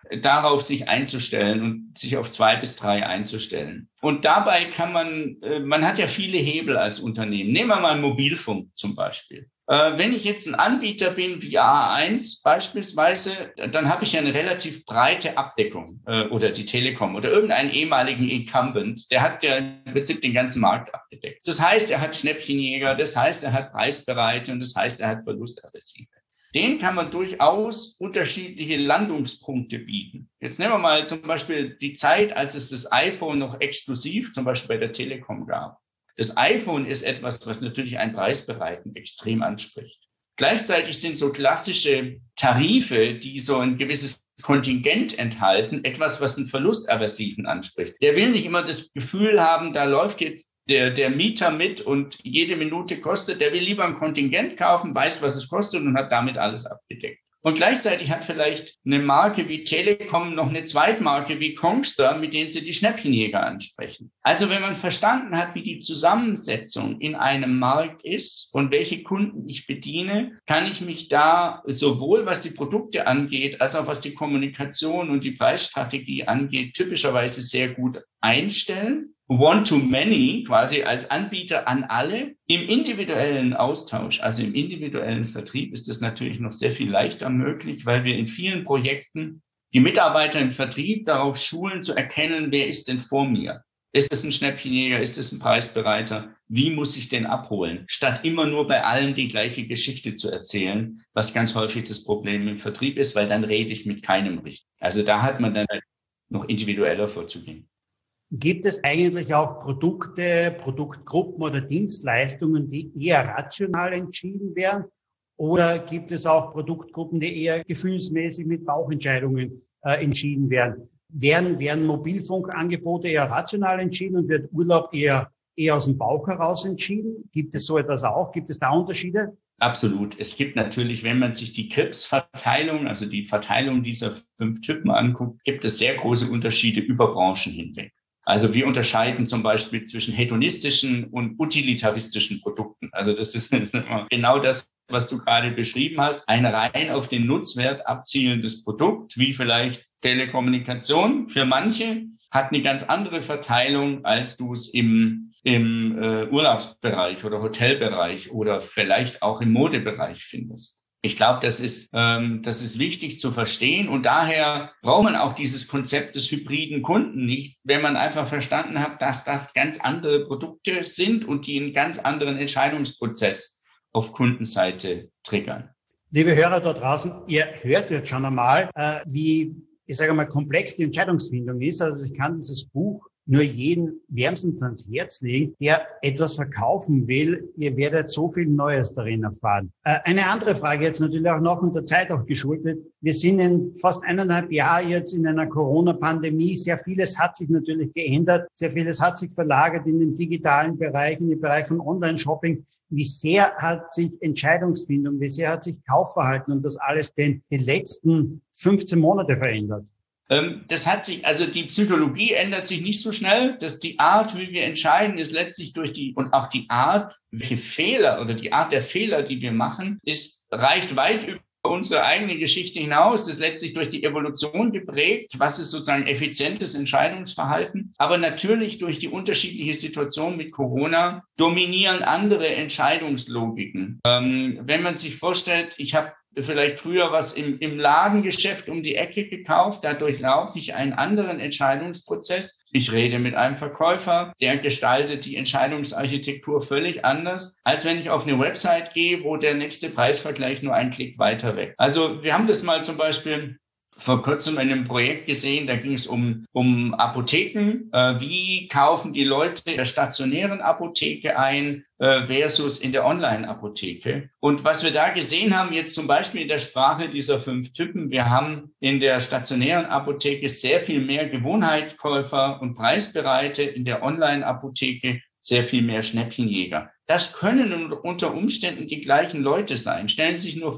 darauf sich einzustellen und sich auf 2 bis 3 einzustellen. Und dabei kann man hat ja viele Hebel als Unternehmen. Nehmen wir mal Mobilfunk zum Beispiel. Wenn ich jetzt ein Anbieter bin wie A1 beispielsweise, dann habe ich ja eine relativ breite Abdeckung oder die Telekom oder irgendeinen ehemaligen Incumbent, der hat ja im Prinzip den ganzen Markt abgedeckt. Das heißt, er hat Schnäppchenjäger, das heißt, er hat Preisbereite und das heißt, er hat Verlustavversive. Den kann man durchaus unterschiedliche Landungspunkte bieten. Jetzt nehmen wir mal zum Beispiel die Zeit, als es das iPhone noch exklusiv zum Beispiel bei der Telekom gab. Das iPhone ist etwas, was natürlich einen Preisbereiten extrem anspricht. Gleichzeitig sind so klassische Tarife, die so ein gewisses Kontingent enthalten, etwas, was einen Verlustaversiven anspricht. Der will nicht immer das Gefühl haben, da läuft jetzt der Mieter mit und jede Minute kostet. Der will lieber ein Kontingent kaufen, weiß, was es kostet und hat damit alles abgedeckt. Und gleichzeitig hat vielleicht eine Marke wie Telekom noch eine Zweitmarke wie Kongstar, mit denen sie die Schnäppchenjäger ansprechen. Also wenn man verstanden hat, wie die Zusammensetzung in einem Markt ist und welche Kunden ich bediene, kann ich mich da sowohl was die Produkte angeht, als auch was die Kommunikation und die Preisstrategie angeht, typischerweise sehr gut einstellen. One-to-many, quasi als Anbieter an alle. Im individuellen Austausch, also im individuellen Vertrieb, ist das natürlich noch sehr viel leichter möglich, weil wir in vielen Projekten die Mitarbeiter im Vertrieb darauf schulen, zu erkennen, wer ist denn vor mir? Ist es ein Schnäppchenjäger? Ist es ein Preisbereiter? Wie muss ich den abholen? Statt immer nur bei allen die gleiche Geschichte zu erzählen, was ganz häufig das Problem im Vertrieb ist, weil dann rede ich mit keinem richtig. Also da hat man dann noch individueller vorzugehen. Gibt es eigentlich auch Produkte, Produktgruppen oder Dienstleistungen, die eher rational entschieden werden? Oder gibt es auch Produktgruppen, die eher gefühlsmäßig mit Bauchentscheidungen entschieden werden? Werden Mobilfunkangebote eher rational entschieden und wird Urlaub eher aus dem Bauch heraus entschieden? Gibt es so etwas auch? Gibt es da Unterschiede? Absolut. Es gibt natürlich, wenn man sich die Krebsverteilung, also die Verteilung dieser 5 Typen anguckt, gibt es sehr große Unterschiede über Branchen hinweg. Also wir unterscheiden zum Beispiel zwischen hedonistischen und utilitaristischen Produkten. Also das ist genau das, was du gerade beschrieben hast. Ein rein auf den Nutzwert abzielendes Produkt, wie vielleicht Telekommunikation für manche, hat eine ganz andere Verteilung, als du es im Urlaubsbereich oder Hotelbereich oder vielleicht auch im Modebereich findest. Ich glaube, das ist wichtig zu verstehen und daher braucht man auch dieses Konzept des hybriden Kunden nicht, wenn man einfach verstanden hat, dass das ganz andere Produkte sind und die einen ganz anderen Entscheidungsprozess auf Kundenseite triggern. Liebe Hörer da draußen, ihr hört jetzt schon einmal, wie, ich sage mal, komplex die Entscheidungsfindung ist. Also ich kann dieses Buch nur jeden wärmstens ans Herz legen, der etwas verkaufen will. Ihr werdet so viel Neues darin erfahren. Eine andere Frage jetzt natürlich auch noch und der Zeit auch geschuldet. Wir sind in fast 1,5 Jahren jetzt in einer Corona-Pandemie. Sehr vieles hat sich natürlich geändert. Sehr vieles hat sich verlagert in den digitalen Bereich, in den Bereich von Online-Shopping. Wie sehr hat sich Entscheidungsfindung, wie sehr hat sich Kaufverhalten und das alles denn die letzten 15 Monate verändert? Das hat sich, also die Psychologie ändert sich nicht so schnell. Die Art, wie wir entscheiden, ist letztlich und auch die Art, welche Fehler oder die Art der Fehler, die wir machen, reicht weit über unsere eigene Geschichte hinaus. Das ist letztlich durch die Evolution geprägt. Was ist sozusagen effizientes Entscheidungsverhalten? Aber natürlich durch die unterschiedliche Situation mit Corona dominieren andere Entscheidungslogiken. Wenn man sich vorstellt, ich habe vielleicht früher was im Ladengeschäft um die Ecke gekauft, da durchlaufe ich einen anderen Entscheidungsprozess. Ich rede mit einem Verkäufer, der gestaltet die Entscheidungsarchitektur völlig anders, als wenn ich auf eine Website gehe, wo der nächste Preisvergleich nur einen Klick weiter weg. Also wir haben das mal zum Beispiel vor kurzem in einem Projekt gesehen, da ging es um Apotheken. Wie kaufen die Leute in der stationären Apotheke ein versus in der Online-Apotheke? Und was wir da gesehen haben, jetzt zum Beispiel in der Sprache dieser 5 Typen, wir haben in der stationären Apotheke sehr viel mehr Gewohnheitskäufer und Preisbereite, in der Online-Apotheke sehr viel mehr Schnäppchenjäger. Das können unter Umständen die gleichen Leute sein. Stell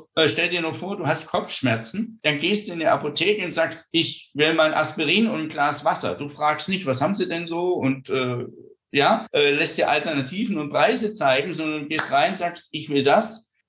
dir nur vor, du hast Kopfschmerzen, dann gehst du in die Apotheke und sagst, ich will mal ein Aspirin und ein Glas Wasser. Du fragst nicht, was haben sie denn so und lässt dir Alternativen und Preise zeigen, sondern du gehst rein, sagst, ich will das.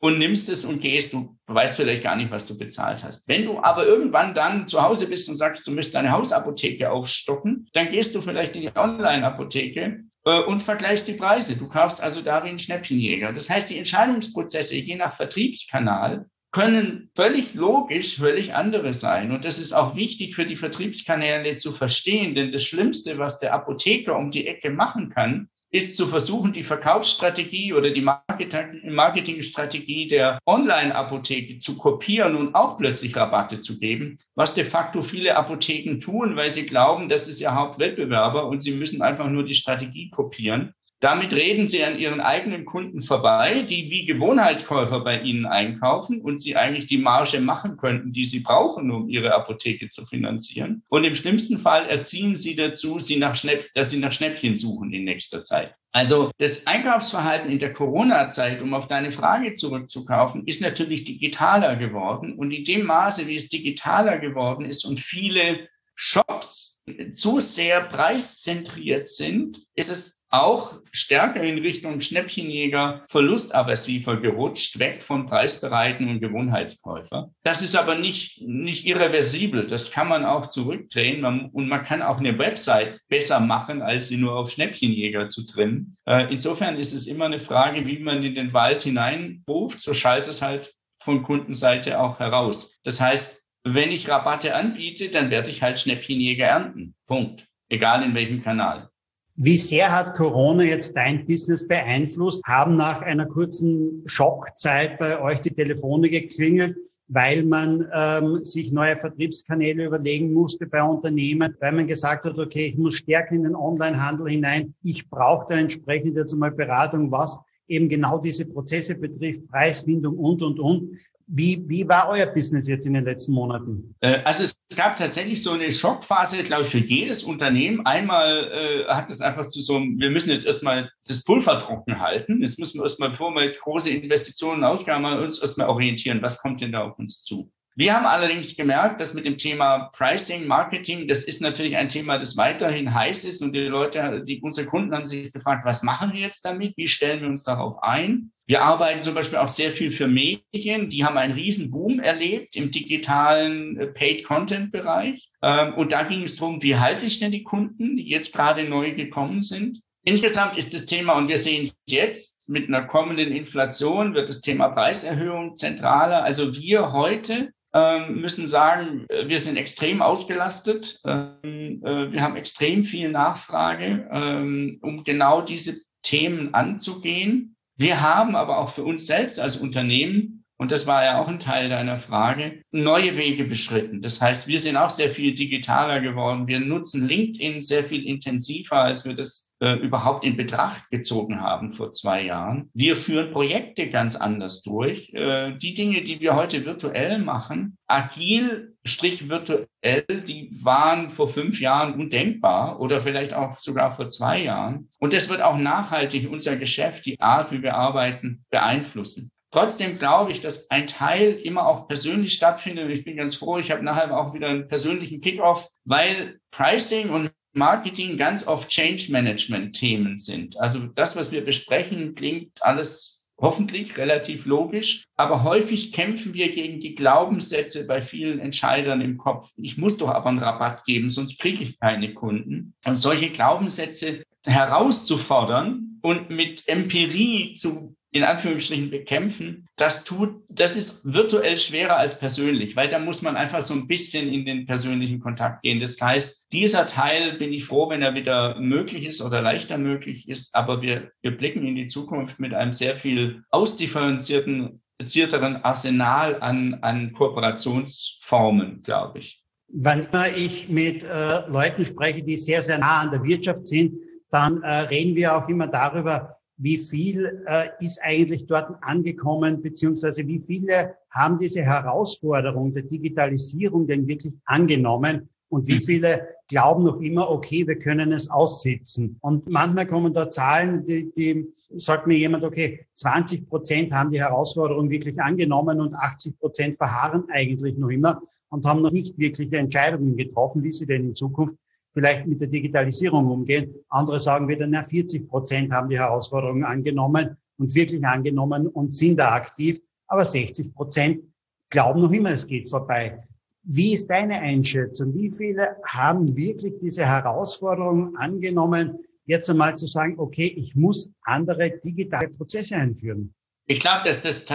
und nimmst es und gehst. Du weißt vielleicht gar nicht, was du bezahlt hast. Wenn du aber irgendwann dann zu Hause bist und sagst, du möchtest deine Hausapotheke aufstocken, dann gehst du vielleicht in die Online-Apotheke und vergleichst die Preise. Du kaufst also da wie ein Schnäppchenjäger. Das heißt, die Entscheidungsprozesse je nach Vertriebskanal können völlig logisch, völlig andere sein. Und das ist auch wichtig für die Vertriebskanäle zu verstehen, denn das Schlimmste, was der Apotheker um die Ecke machen kann, ist zu versuchen, die Verkaufsstrategie oder die Marketingstrategie der Online-Apotheke zu kopieren und auch plötzlich Rabatte zu geben, was de facto viele Apotheken tun, weil sie glauben, das ist ihr Hauptwettbewerber und sie müssen einfach nur die Strategie kopieren. Damit reden sie an ihren eigenen Kunden vorbei, die wie Gewohnheitskäufer bei ihnen einkaufen und sie eigentlich die Marge machen könnten, die sie brauchen, um ihre Apotheke zu finanzieren. Und im schlimmsten Fall erziehen sie dazu, dass sie nach Schnäppchen suchen in nächster Zeit. Also das Einkaufsverhalten in der Corona-Zeit, um auf deine Frage zurückzukaufen, ist natürlich digitaler geworden. Und in dem Maße, wie es digitaler geworden ist und viele Shops zu sehr preiszentriert sind, ist es auch stärker in Richtung Schnäppchenjäger, verlustaversiver gerutscht, weg von preisbereiten und Gewohnheitskäufer. Das ist aber nicht irreversibel. Das kann man auch zurückdrehen und man kann auch eine Website besser machen, als sie nur auf Schnäppchenjäger zu trimmen. Insofern ist es immer eine Frage, wie man in den Wald hineinruft. So schallt es halt von Kundenseite auch heraus. Das heißt, wenn ich Rabatte anbiete, dann werde ich halt Schnäppchenjäger ernten. Punkt. Egal in welchem Kanal. Wie sehr hat Corona jetzt dein Business beeinflusst? Haben nach einer kurzen Schockzeit bei euch die Telefone geklingelt, weil man sich neue Vertriebskanäle überlegen musste bei Unternehmen, weil man gesagt hat, okay, ich muss stärker in den Onlinehandel hinein, ich brauche da entsprechend jetzt mal Beratung, was eben genau diese Prozesse betrifft, Preisfindung und. Wie war euer Business jetzt in den letzten Monaten? Also es gab tatsächlich so eine Schockphase, glaube ich, für jedes Unternehmen. Einmal hat es einfach zu so einem, wir müssen jetzt erstmal das Pulver trocken halten. Jetzt müssen wir erstmal, bevor wir jetzt große Investitionen ausgaben, uns erstmal orientieren, was kommt denn da auf uns zu. Wir haben allerdings gemerkt, dass mit dem Thema Pricing, Marketing, das ist natürlich ein Thema, das weiterhin heiß ist. Und unsere Kunden haben sich gefragt, was machen wir jetzt damit? Wie stellen wir uns darauf ein? Wir arbeiten zum Beispiel auch sehr viel für Medien. Die haben einen riesen Boom erlebt im digitalen Paid-Content-Bereich. Und da ging es darum, wie halte ich denn die Kunden, die jetzt gerade neu gekommen sind? Insgesamt ist das Thema, und wir sehen es jetzt, mit einer kommenden Inflation wird das Thema Preiserhöhung zentraler. Also wir heute müssen sagen, wir sind extrem ausgelastet. Wir haben extrem viel Nachfrage, um genau diese Themen anzugehen. Wir haben aber auch für uns selbst als Unternehmen, und das war ja auch ein Teil deiner Frage, neue Wege beschritten. Das heißt, wir sind auch sehr viel digitaler geworden. Wir nutzen LinkedIn sehr viel intensiver, als wir das überhaupt in Betracht gezogen haben vor 2 Jahren. Wir führen Projekte ganz anders durch. Die Dinge, die wir heute virtuell machen, agil-virtuell, die waren vor 5 Jahren undenkbar oder vielleicht auch sogar vor 2 Jahren. Und das wird auch nachhaltig unser Geschäft, die Art, wie wir arbeiten, beeinflussen. Trotzdem glaube ich, dass ein Teil immer auch persönlich stattfindet. Und ich bin ganz froh, ich habe nachher auch wieder einen persönlichen Kick-off, weil Pricing und Marketing ganz oft Change-Management-Themen sind. Also das, was wir besprechen, klingt alles hoffentlich relativ logisch. Aber häufig kämpfen wir gegen die Glaubenssätze bei vielen Entscheidern im Kopf. Ich muss doch aber einen Rabatt geben, sonst kriege ich keine Kunden. Und solche Glaubenssätze herauszufordern und mit Empirie zu in Anführungsstrichen bekämpfen, das ist virtuell schwerer als persönlich, weil da muss man einfach so ein bisschen in den persönlichen Kontakt gehen. Das heißt, dieser Teil bin ich froh, wenn er wieder möglich ist oder leichter möglich ist, aber wir blicken in die Zukunft mit einem sehr viel ausdifferenzierteren Arsenal an Kooperationsformen, glaube ich. Wenn ich mit Leuten spreche, die sehr, sehr nah an der Wirtschaft sind, dann reden wir auch immer darüber, wie viel ist eigentlich dort angekommen, beziehungsweise wie viele haben diese Herausforderung der Digitalisierung denn wirklich angenommen und wie viele glauben noch immer, okay, wir können es aussitzen. Und manchmal kommen da Zahlen, die sagt mir jemand, okay, 20% haben die Herausforderung wirklich angenommen und 80% verharren eigentlich noch immer und haben noch nicht wirkliche Entscheidungen getroffen, wie sie denn in Zukunft vielleicht mit der Digitalisierung umgehen. Andere sagen wieder, 40% haben die Herausforderungen angenommen und wirklich angenommen und sind da aktiv. aber 60% glauben noch immer, es geht vorbei. Wie ist deine Einschätzung? Wie viele haben wirklich diese Herausforderung angenommen, jetzt einmal zu sagen, okay, ich muss andere digitale Prozesse einführen? Ich glaube,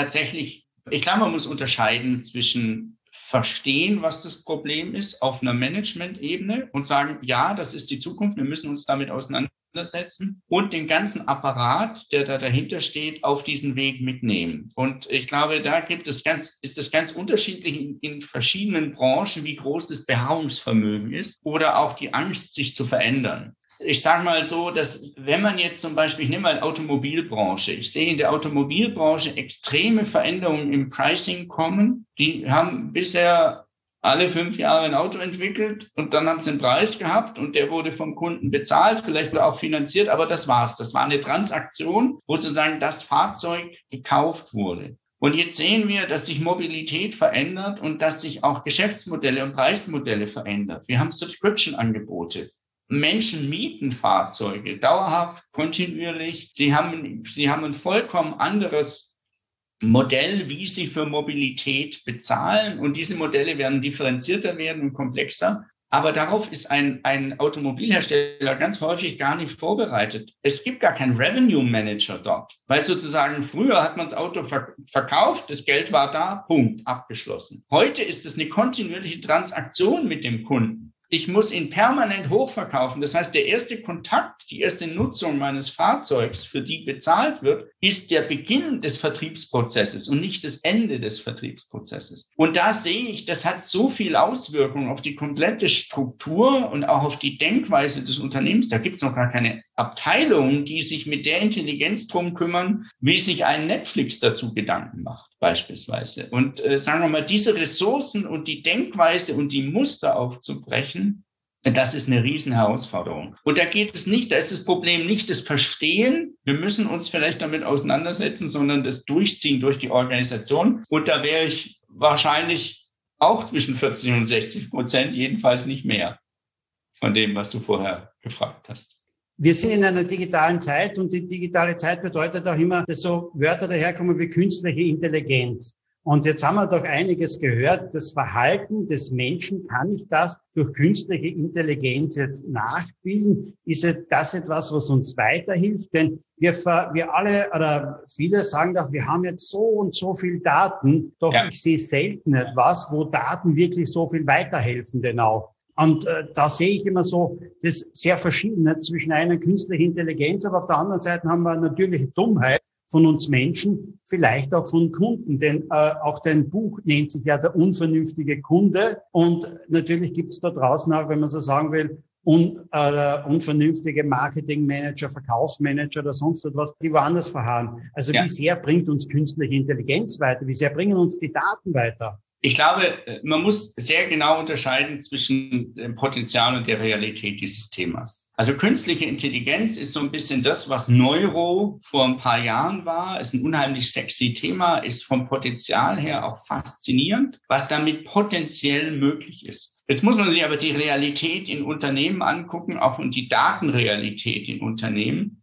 man muss unterscheiden zwischen verstehen, was das Problem ist, auf einer Management-Ebene und sagen, ja, das ist die Zukunft, wir müssen uns damit auseinandersetzen und den ganzen Apparat, der da dahinter steht, auf diesen Weg mitnehmen. Und ich glaube, da ist es ganz unterschiedlich in verschiedenen Branchen, wie groß das Beharrungsvermögen ist oder auch die Angst, sich zu verändern. Ich sage mal so, dass wenn man jetzt zum Beispiel, ich nehme mal Automobilbranche, ich sehe in der Automobilbranche extreme Veränderungen im Pricing kommen. Die haben bisher alle 5 Jahre ein Auto entwickelt und dann haben sie einen Preis gehabt und der wurde vom Kunden bezahlt, vielleicht auch finanziert, aber das war's. Das war eine Transaktion, wo sozusagen das Fahrzeug gekauft wurde. Und jetzt sehen wir, dass sich Mobilität verändert und dass sich auch Geschäftsmodelle und Preismodelle verändern. Wir haben Subscription-Angebote. Menschen mieten Fahrzeuge dauerhaft, kontinuierlich. Sie haben ein vollkommen anderes Modell, wie sie für Mobilität bezahlen. Und diese Modelle werden differenzierter werden und komplexer. Aber darauf ist ein Automobilhersteller ganz häufig gar nicht vorbereitet. Es gibt gar keinen Revenue Manager dort. Weil sozusagen früher hat man das Auto verkauft, das Geld war da, Punkt, abgeschlossen. Heute ist es eine kontinuierliche Transaktion mit dem Kunden. Ich muss ihn permanent hochverkaufen. Das heißt, der erste Kontakt, die erste Nutzung meines Fahrzeugs, für die bezahlt wird, ist der Beginn des Vertriebsprozesses und nicht das Ende des Vertriebsprozesses. Und da sehe ich, das hat so viel Auswirkungen auf die komplette Struktur und auch auf die Denkweise des Unternehmens. Da gibt es noch gar keine Abteilungen, die sich mit der Intelligenz drum kümmern, wie sich ein Netflix dazu Gedanken macht, beispielsweise. Und sagen wir mal, diese Ressourcen und die Denkweise und die Muster aufzubrechen, das ist eine riesen Herausforderung. Und da ist das Problem nicht das Verstehen. Wir müssen uns vielleicht damit auseinandersetzen, sondern das Durchziehen durch die Organisation. Und da wäre ich wahrscheinlich auch zwischen 40 und 60%, jedenfalls nicht mehr von dem, was du vorher gefragt hast. Wir sind in einer digitalen Zeit und die digitale Zeit bedeutet auch immer, dass so Wörter daherkommen wie künstliche Intelligenz. Und jetzt haben wir doch einiges gehört. Das Verhalten des Menschen, kann ich das durch künstliche Intelligenz jetzt nachbilden? Ist das etwas, was uns weiterhilft? Denn wir alle oder viele sagen doch, wir haben jetzt so und so viel Daten, doch ja. Ich sehe selten etwas, wo Daten wirklich so viel weiterhelfen denn auch. Und da sehe ich immer so das sehr Verschiedene zwischen einer künstlichen Intelligenz, aber auf der anderen Seite haben wir eine natürliche Dummheit von uns Menschen, vielleicht auch von Kunden. Denn auch dein Buch nennt sich ja der unvernünftige Kunde. Und natürlich gibt es da draußen auch, wenn man so sagen will, unvernünftige Marketingmanager, Verkaufsmanager oder sonst etwas, die woanders verharren. Also ja. Wie sehr bringt uns künstliche Intelligenz weiter? Wie sehr bringen uns die Daten weiter? Ich glaube, man muss sehr genau unterscheiden zwischen dem Potenzial und der Realität dieses Themas. Also künstliche Intelligenz ist so ein bisschen das, was Neuro vor ein paar Jahren war. Ist ein unheimlich sexy Thema, ist vom Potenzial her auch faszinierend, was damit potenziell möglich ist. Jetzt muss man sich aber die Realität in Unternehmen angucken, auch und die Datenrealität in Unternehmen.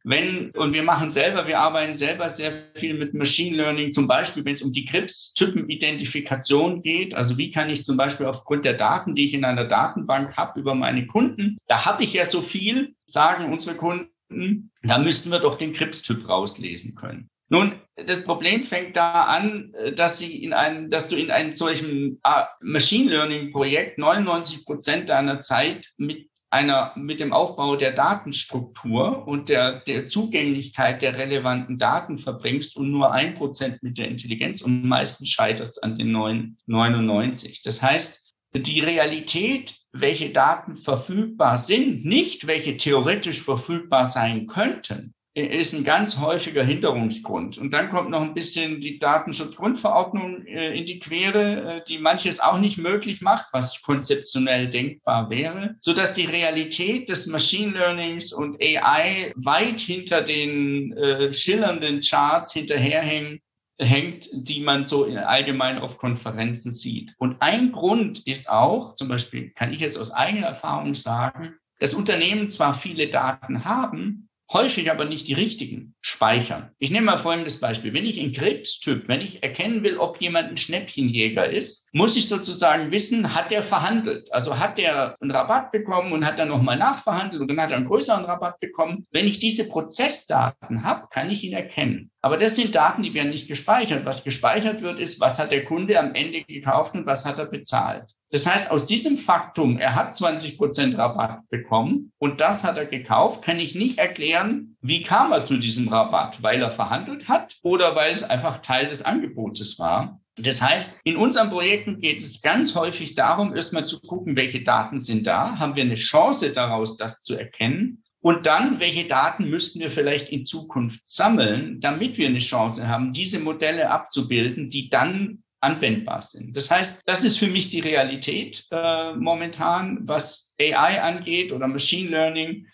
Wir arbeiten selber sehr viel mit Machine Learning, zum Beispiel, wenn es um die Krebstypenidentifikation geht. Also wie kann ich zum Beispiel aufgrund der Daten, die ich in einer Datenbank habe über meine Kunden, da habe ich ja so viel, sagen unsere Kunden, da müssten wir doch den Krebstyp rauslesen können. Nun, das Problem fängt da an, dass du in einem solchen Machine Learning Projekt 99% deiner Zeit mit dem Aufbau der Datenstruktur und der Zugänglichkeit der relevanten Daten verbringst und nur 1% mit der Intelligenz und meistens scheitert es an den 99. Das heißt, die Realität, welche Daten verfügbar sind, nicht welche theoretisch verfügbar sein könnten, ist ein ganz häufiger Hinderungsgrund. Und dann kommt noch ein bisschen die Datenschutzgrundverordnung in die Quere, die manches auch nicht möglich macht, was konzeptionell denkbar wäre, sodass die Realität des Machine Learnings und AI weit hinter den schillernden Charts hinterherhängt, die man so allgemein auf Konferenzen sieht. Und ein Grund ist auch, zum Beispiel kann ich jetzt aus eigener Erfahrung sagen, dass Unternehmen zwar viele Daten haben, häufig aber nicht die richtigen, speichern. Ich nehme mal folgendes Beispiel. Wenn ich wenn ich erkennen will, ob jemand ein Schnäppchenjäger ist, muss ich sozusagen wissen, hat der verhandelt? Also hat der einen Rabatt bekommen und hat dann nochmal nachverhandelt und dann hat er einen größeren Rabatt bekommen. Wenn ich diese Prozessdaten habe, kann ich ihn erkennen. Aber das sind Daten, die werden nicht gespeichert. Was gespeichert wird, ist, was hat der Kunde am Ende gekauft und was hat er bezahlt. Das heißt, aus diesem Faktum, er hat 20% Rabatt bekommen und das hat er gekauft, kann ich nicht erklären, wie kam er zu diesem Rabatt, weil er verhandelt hat oder weil es einfach Teil des Angebotes war. Das heißt, in unseren Projekten geht es ganz häufig darum, erstmal zu gucken, welche Daten sind da, haben wir eine Chance daraus, das zu erkennen. Und dann, welche Daten müssten wir vielleicht in Zukunft sammeln, damit wir eine Chance haben, diese Modelle abzubilden, die dann anwendbar sind. Das heißt, das ist für mich die Realität momentan, was AI angeht oder Machine Learning.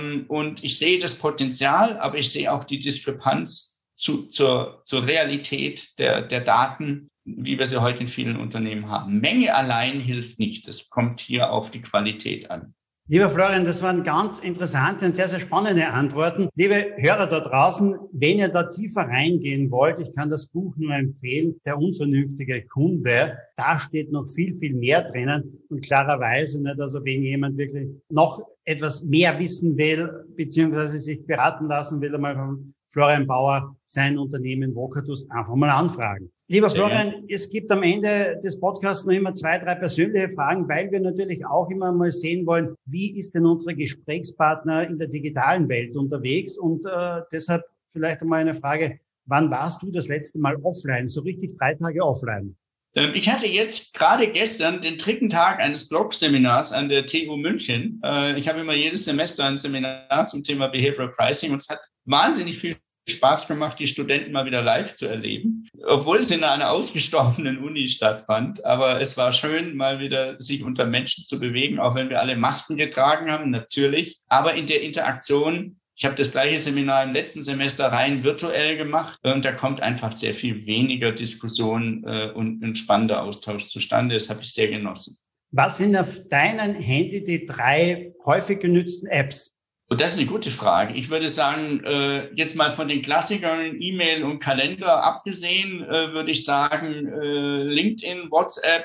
Und ich sehe das Potenzial, aber ich sehe auch die Diskrepanz zur Realität der Daten, wie wir sie heute in vielen Unternehmen haben. Menge allein hilft nicht. Es kommt hier auf die Qualität an. Lieber Florian, das waren ganz interessante und sehr, sehr spannende Antworten. Liebe Hörer da draußen, wenn ihr da tiefer reingehen wollt, ich kann das Buch nur empfehlen, Der unvernünftige Kunde. Da steht noch viel, viel mehr drinnen und klarerweise nicht, also wenn jemand wirklich noch etwas mehr wissen will, beziehungsweise sich beraten lassen will, einmal von Florian Bauer, sein Unternehmen Vocatus, einfach mal anfragen. Lieber Florian, es gibt am Ende des Podcasts noch immer 2, 3 persönliche Fragen, weil wir natürlich auch immer mal sehen wollen, wie ist denn unsere Gesprächspartner in der digitalen Welt unterwegs? Und deshalb vielleicht einmal eine Frage, wann warst du das letzte Mal offline, so richtig 3 Tage offline? Ich hatte jetzt gerade gestern den 3. Tag eines Blog-Seminars an der TU München. Ich habe immer jedes Semester ein Seminar zum Thema Behavioral Pricing und es hat wahnsinnig viel Spaß gemacht, die Studenten mal wieder live zu erleben, obwohl es in einer ausgestorbenen Uni stattfand. Aber es war schön, mal wieder sich unter Menschen zu bewegen, auch wenn wir alle Masken getragen haben, natürlich. Aber in der Interaktion, ich habe das gleiche Seminar im letzten Semester rein virtuell gemacht und da kommt einfach sehr viel weniger Diskussion und ein spannender Austausch zustande. Das habe ich sehr genossen. Was sind auf deinem Handy die 3 häufig genutzten Apps? Und das ist eine gute Frage. Ich würde sagen, jetzt mal von den Klassikern E-Mail und Kalender abgesehen, würde ich sagen, LinkedIn, WhatsApp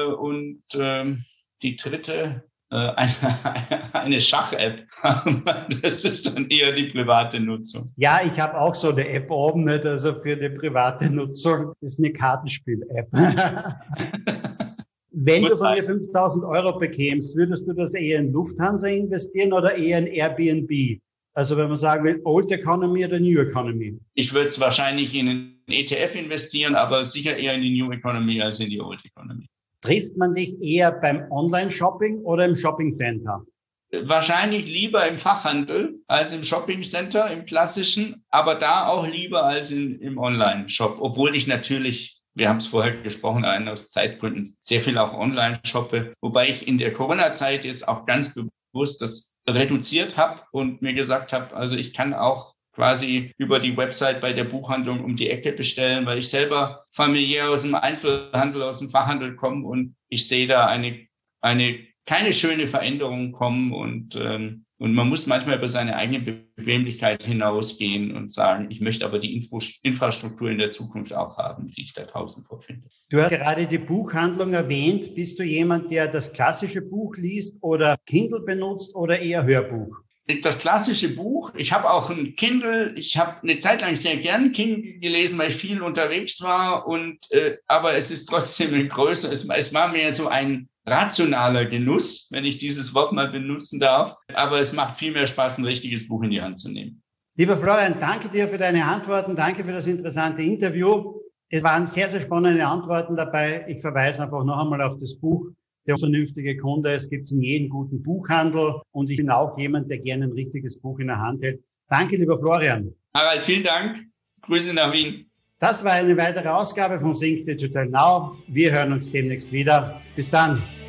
und die dritte, eine Schach-App. Das ist dann eher die private Nutzung. Ja, ich habe auch so eine App oben, nicht? Also für die private Nutzung. Das ist eine Kartenspiel-App. Wenn du von mir 5.000 Euro bekämst, würdest du das eher in Lufthansa investieren oder eher in Airbnb? Also wenn man sagen will, Old Economy oder New Economy? Ich würde es wahrscheinlich in einen ETF investieren, aber sicher eher in die New Economy als in die Old Economy. Trifft man dich eher beim Online-Shopping oder im Shopping-Center? Wahrscheinlich lieber im Fachhandel als im Shopping-Center, im klassischen, aber da auch lieber als im Online-Shop, obwohl ich natürlich, wir haben es vorher gesprochen, aus Zeitgründen sehr viel auch online shoppe, wobei ich in der Corona-Zeit jetzt auch ganz bewusst das reduziert habe und mir gesagt habe, also ich kann auch quasi über die Website bei der Buchhandlung um die Ecke bestellen, weil ich selber familiär aus dem Einzelhandel, aus dem Fachhandel komme und ich sehe da keine schöne Veränderung kommen und man muss manchmal über seine eigene Bequemlichkeit hinausgehen und sagen, ich möchte aber die Infrastruktur in der Zukunft auch haben, die ich da draußen vorfinde. Du hast gerade die Buchhandlung erwähnt. Bist du jemand, der das klassische Buch liest oder Kindle benutzt oder eher Hörbuch? Das klassische Buch. Ich habe auch ein Kindle. Ich habe eine Zeit lang sehr gern Kindle gelesen, weil ich viel unterwegs war. Aber es ist trotzdem ein größer. Es war mir so ein rationaler Genuss, wenn ich dieses Wort mal benutzen darf. Aber es macht viel mehr Spaß, ein richtiges Buch in die Hand zu nehmen. Lieber Florian, danke dir für deine Antworten. Danke für das interessante Interview. Es waren sehr, sehr spannende Antworten dabei. Ich verweise einfach noch einmal auf das Buch. Der vernünftige Kunde, es gibt es in jedem guten Buchhandel und ich bin auch jemand, der gerne ein richtiges Buch in der Hand hält. Danke, lieber Florian. Harald, vielen Dank. Grüße nach Wien. Das war eine weitere Ausgabe von Think Digital Now. Wir hören uns demnächst wieder. Bis dann.